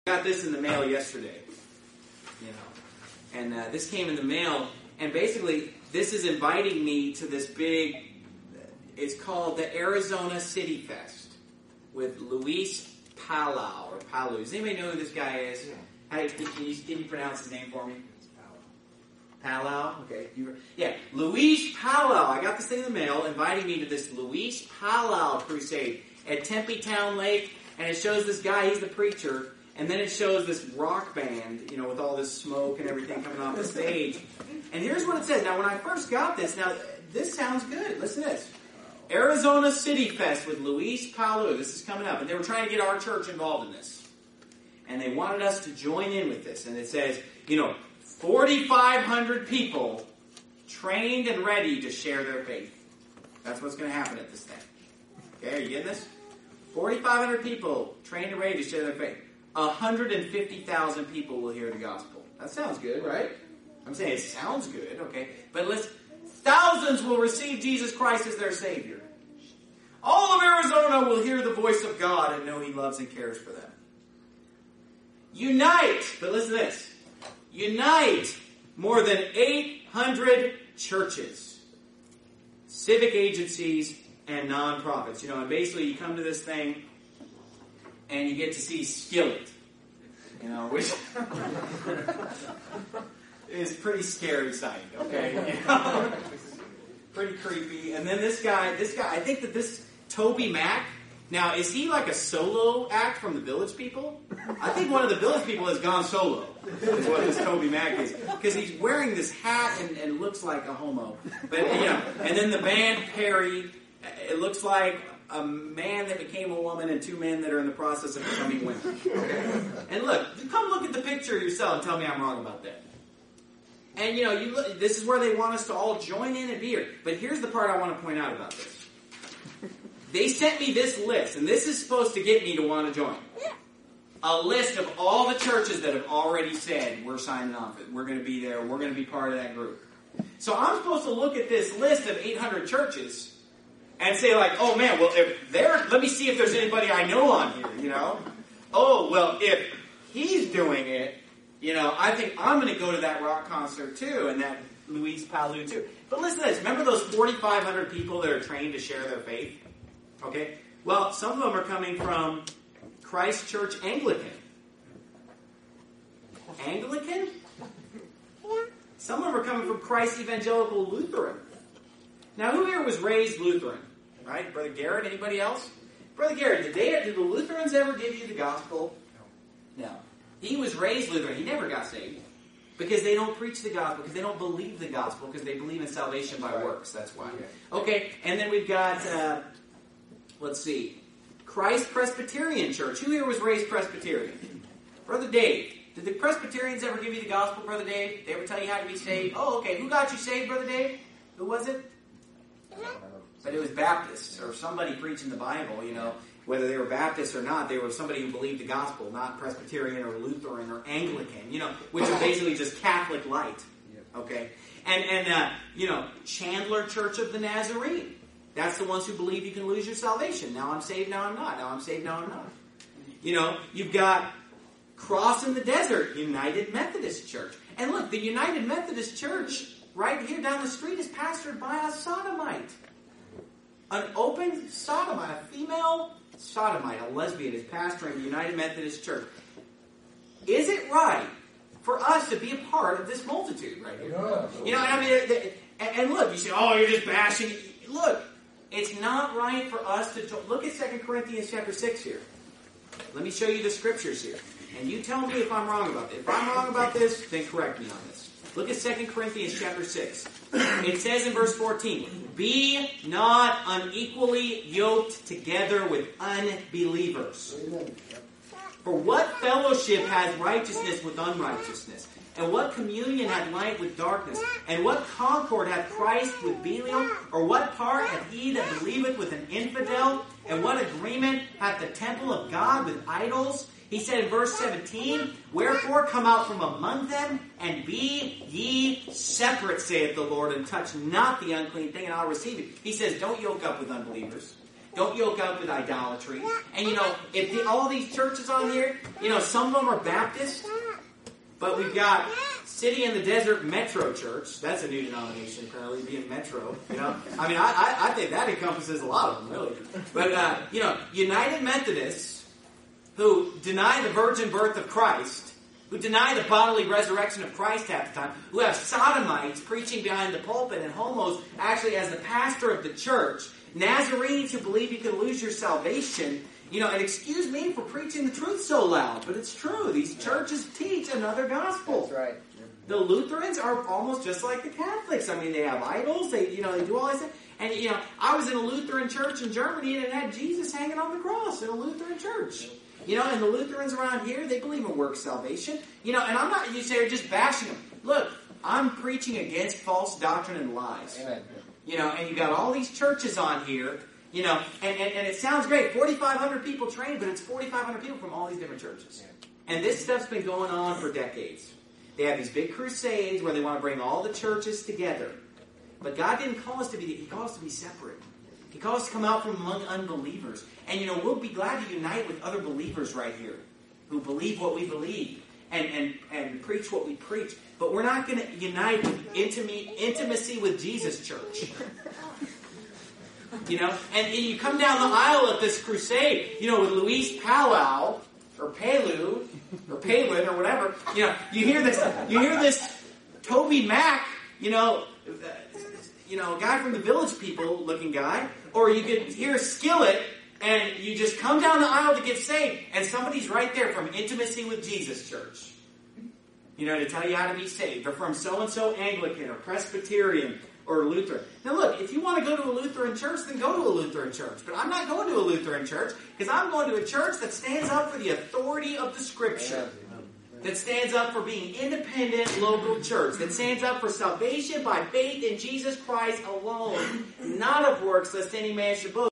Got this in the mail yesterday, and this came in the mail, and basically this is inviting me to this big, it's called the Arizona City Fest with Luis Palau, or Palau. Does anybody know who this guy is? Yeah. Can you pronounce his name for me? It's Palau. Palau? Okay. Luis Palau. I got this thing in the mail inviting me to this Luis Palau crusade at Tempe Town Lake, and it shows this guy, he's the preacher. And then it shows this rock band, with all this smoke and everything coming off the stage. And here's what it says. Now, when I first got this, this sounds good. Listen to this. Arizona City Fest with Luis Palau. This is coming up. And they were trying to get our church involved in this. And they wanted us to join in with this. And it says, 4,500 people trained and ready to share their faith. That's what's going to happen at this thing. Okay, are you getting this? 4,500 people trained and ready to share their faith. 150,000 people will hear the gospel. That sounds good, right? I'm saying it sounds good, okay? But thousands will receive Jesus Christ as their Savior. All of Arizona will hear the voice of God and know He loves and cares for them. Unite, but listen to this. Unite more than 800 churches, civic agencies, and nonprofits. And basically you come to this thing, and you get to see Skillet, which is pretty scary sight, okay? Pretty creepy. And then this guy, I think that this Toby Mac, now, is he like a solo act from the Village People? I think one of the Village People has gone solo, is what this Toby Mac is. Because he's wearing this hat and looks like a homo. But, and then the band Perry, it looks like a man that became a woman and two men that are in the process of becoming women. Okay? And come look at the picture yourself and tell me I'm wrong about that. And this is where they want us to all join in and be here. But here's the part I want to point out about this. They sent me this list, and this is supposed to get me to want to join. A list of all the churches that have already said, we're signing on for it. We're going to be there. We're going to be part of that group. So I'm supposed to look at this list of 800 churches and say oh man, well, let me see if there's anybody I know on here, Oh, well, if he's doing it, I think I'm going to go to that rock concert too, and that Luis Palau too. But listen to this. Remember those 4,500 people that are trained to share their faith? Okay? Well, some of them are coming from Christ Church Anglican. Anglican? Some of them are coming from Christ Evangelical Lutheran. Now, who here was raised Lutheran? Right? Brother Garrett, anybody else? Brother Garrett, did the Lutherans ever give you the gospel? No. He was raised Lutheran. He never got saved. Because they don't preach the gospel, because they don't believe the gospel, because they believe in salvation by works. That's why. Okay, and then we've got, Christ Presbyterian Church. Who here was raised Presbyterian? Brother Dave. Did the Presbyterians ever give you the gospel, Brother Dave? They ever tell you how to be saved? Oh, okay. Who got you saved, Brother Dave? Who was it? But it was Baptists, or somebody preaching the Bible, whether they were Baptists or not, they were somebody who believed the gospel, not Presbyterian or Lutheran or Anglican, which are basically just Catholic light. Okay? And Chandler Church of the Nazarene. That's the ones who believe you can lose your salvation. Now I'm saved, now I'm not. Now I'm saved, now I'm not. You've got Cross in the Desert, United Methodist Church. And look, the United Methodist Church right here down the street is pastored by a sodomite. An open sodomite, a female sodomite, a lesbian, is pastoring the United Methodist Church. Is it right for us to be a part of this multitude right here? No. And look, you say, oh, you're just bashing. Look, it's not right for us to look at 2 Corinthians chapter 6 here. Let me show you the scriptures here. And you tell me if I'm wrong about this. If I'm wrong about this, then correct me on this. Look at 2 Corinthians chapter 6. It says in verse 14, be not unequally yoked together with unbelievers. For what fellowship has righteousness with unrighteousness? And what communion hath light with darkness? And what concord hath Christ with Belial? Or what part hath he that believeth with an infidel? And what agreement hath the temple of God with idols? He said in verse 17, wherefore come out from among them, and be ye separate, saith the Lord, and touch not the unclean thing, and I'll receive it. He says, don't yoke up with unbelievers. Don't yoke up with idolatry. And if all these churches on here, some of them are Baptist, but we've got City in the Desert Metro Church. That's a new denomination, apparently, being Metro. I mean, I think that encompasses a lot of them, really. But, United Methodists, who deny the virgin birth of Christ, who deny the bodily resurrection of Christ half the time, who have sodomites preaching behind the pulpit and homos actually as the pastor of the church, Nazarenes who believe you can lose your salvation, and excuse me for preaching the truth so loud, but it's true. These churches teach another gospel. That's right. The Lutherans are almost just like the Catholics. I mean, they have idols. They do all this stuff. And, I was in a Lutheran church in Germany and it had Jesus hanging on the cross in a Lutheran church. And the Lutherans around here, they believe in works salvation. And I'm not, you say, just bashing them. Look, I'm preaching against false doctrine and lies. Amen. And you got all these churches on here, and it sounds great. 4,500 people trained, but it's 4,500 people from all these different churches. And this stuff's been going on for decades. They have these big crusades where they want to bring all the churches together. But God didn't call us to be, He called us to be separate. He called us to come out from among unbelievers. And, we'll be glad to unite with other believers right here who believe what we believe and preach what we preach. But we're not going to unite with intimacy with Jesus Church. And you come down the aisle at this crusade, with Luis Powell, or Palu, or Palin, or whatever. You hear this Toby Mac, a guy from the Village People looking guy, or you could hear Skillet, and you just come down the aisle to get saved, and somebody's right there from Intimacy with Jesus Church, to tell you how to be saved, or from so-and-so Anglican, or Presbyterian, or Lutheran. Now look, if you want to go to a Lutheran church, then go to a Lutheran church. But I'm not going to a Lutheran church, because I'm going to a church that stands up for the authority of the Scripture. That stands up for being independent local church. That stands up for salvation by faith in Jesus Christ alone. Not of works, lest any man should boast.